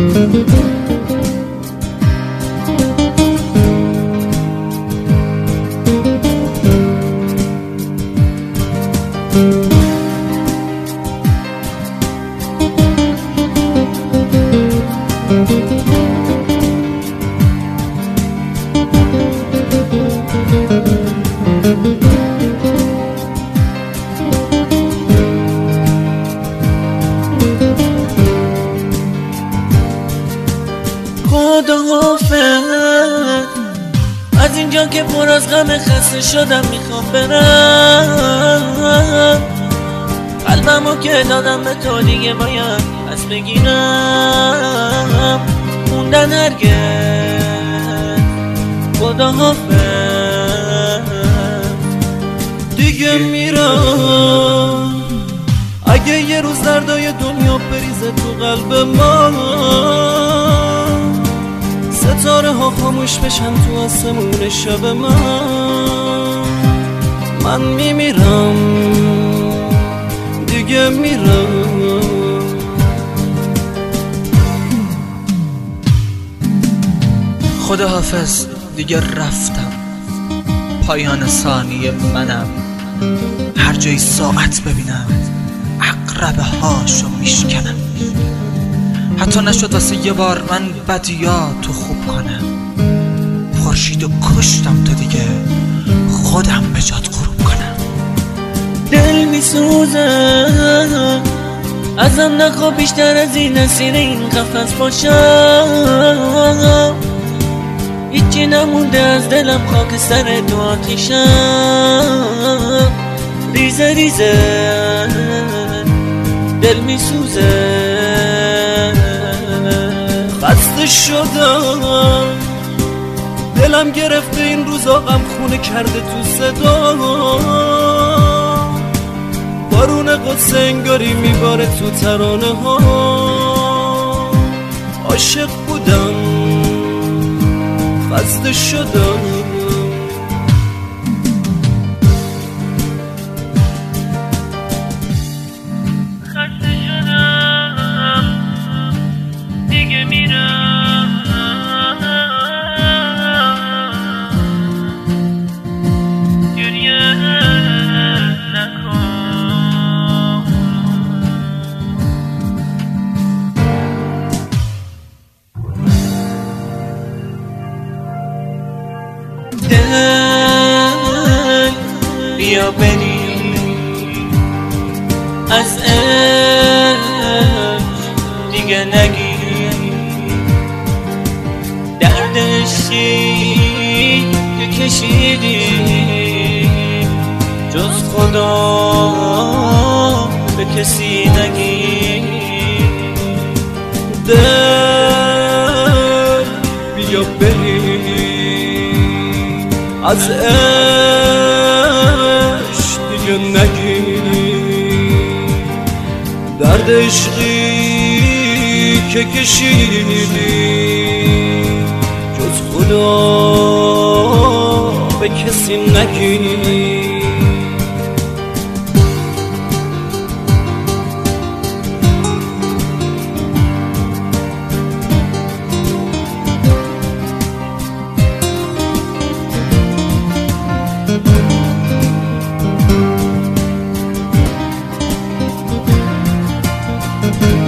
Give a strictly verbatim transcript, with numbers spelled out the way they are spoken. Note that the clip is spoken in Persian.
خداحافظ، از اینجا که پر از غم خسته شدم میخوام برم. قلبمو که دادم به تو دیگه باید پس بگیرم. موندن هرگز خداحافظ، دیگه میرم. اگه یه روز دردای دنیا بریزه تو قلب ما، ستاره ها خاموش بشن تو آسمون شب من، من میمیرم، دیگه میرم. خداحافظ، دیگه رفتم، پایان ثانیه منم. هر جای ساعت ببینم عقربه هاشو میشکنم. حتی نشد واسه یه بار من بدیاتو خوب کنم. خورشیدو کشتم تا دیگه خودم به جات غروب کنم. دل میسوزه ازم، نخوا بیشتر از این اسیر این قفس باشم. هیچی نمونده از دلم، خاک سر تو آتیشم. ریزه ریزه دل میسوزه، خسته شدم، دلم گرفته این روزا، غم خونه کرده تو صدا. بارون قدس انگاری میباره تو ترانه ها. عاشق بودم، خسته شدم. خسته شدم، دیگه میرم. گریه نکن. دل بیا بریم از عشق دیگه نگیر. دردشی که کشیدی جز خدا به کسی نگیر. دل بیا بریم از عشق دیگه نگیر. درد عشقی که کشیدی جز خدا به کسی نگیر. thank you